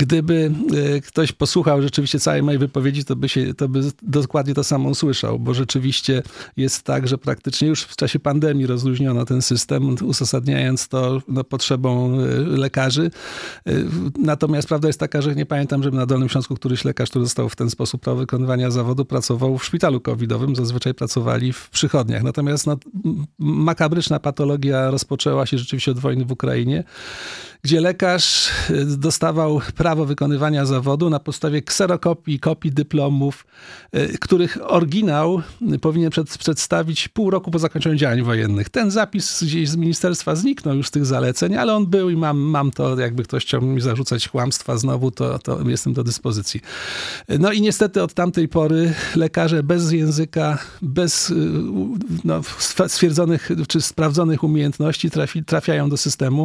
Gdyby ktoś posłuchał rzeczywiście całej mojej wypowiedzi, to by dokładnie to samo usłyszał, bo rzeczywiście jest tak, że praktycznie już w czasie pandemii rozluźniono ten system, uzasadniając to potrzebą lekarzy. Natomiast prawda jest taka, że nie pamiętam, żeby na Dolnym Śląsku któryś lekarz, który został w ten sposób prawo wykonywania zawodu, pracował w szpitalu covidowym. Zazwyczaj pracowali w przychodniach. Natomiast makabryczna patologia rozpoczęła się rzeczywiście od wojny w Ukrainie, gdzie lekarz dostawał prawo wykonywania zawodu na podstawie kserokopii, kopii dyplomów, których oryginał powinien przedstawić pół roku po zakończeniu działań wojennych. Ten zapis gdzieś z ministerstwa zniknął już z tych zaleceń, ale on był i mam to, jakby ktoś chciał mi zarzucać kłamstwa znowu, to jestem do dyspozycji. No i niestety od tamtej pory lekarze bez języka, bez stwierdzonych czy sprawdzonych umiejętności trafiają do systemu.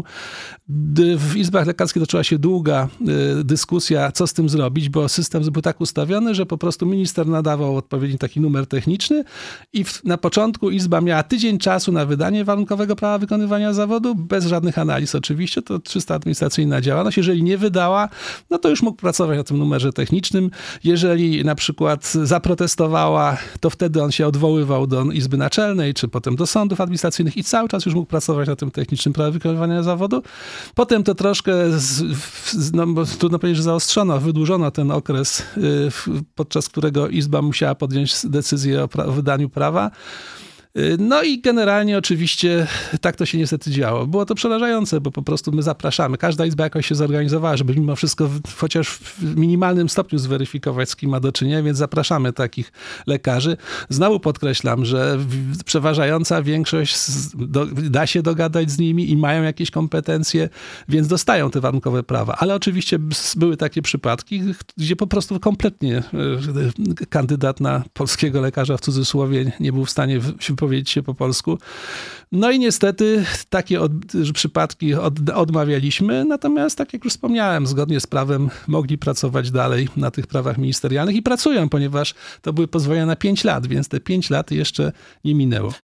W izbach lekarskich toczyła się długa dyskusja, co z tym zrobić, bo system był tak ustawiony, że po prostu minister nadawał odpowiedni taki numer techniczny i na początku izba miała tydzień czasu na wydanie warunkowego prawa wykonywania zawodu, bez żadnych analiz oczywiście, to czysta administracyjna działalność. Jeżeli nie wydała, no to już mógł pracować na tym numerze technicznym. Jeżeli na przykład zaprotestowała, to wtedy on się odwoływał do izby naczelnej, czy potem do sądów administracyjnych i cały czas już mógł pracować na tym technicznym prawie wykonywania zawodu. Potem to troszkę, trudno powiedzieć, że zaostrzono, wydłużono ten okres, podczas którego izba musiała podjąć decyzję o wydaniu prawa. No i generalnie oczywiście tak to się niestety działo. Było to przerażające, bo po prostu my zapraszamy. Każda izba jakoś się zorganizowała, żeby mimo wszystko chociaż w minimalnym stopniu zweryfikować, z kim ma do czynienia, więc zapraszamy takich lekarzy. Znowu podkreślam, że przeważająca większość da się dogadać z nimi i mają jakieś kompetencje, więc dostają te warunkowe prawa. Ale oczywiście były takie przypadki, gdzie po prostu kompletnie kandydat na polskiego lekarza w cudzysłowie nie był w stanie wypowiedzieć się po polsku. No i niestety takie przypadki odmawialiśmy, natomiast tak jak już wspomniałem, zgodnie z prawem mogli pracować dalej na tych prawach ministerialnych i pracują, ponieważ to były pozwolenia na 5 lat, więc te 5 lat jeszcze nie minęło.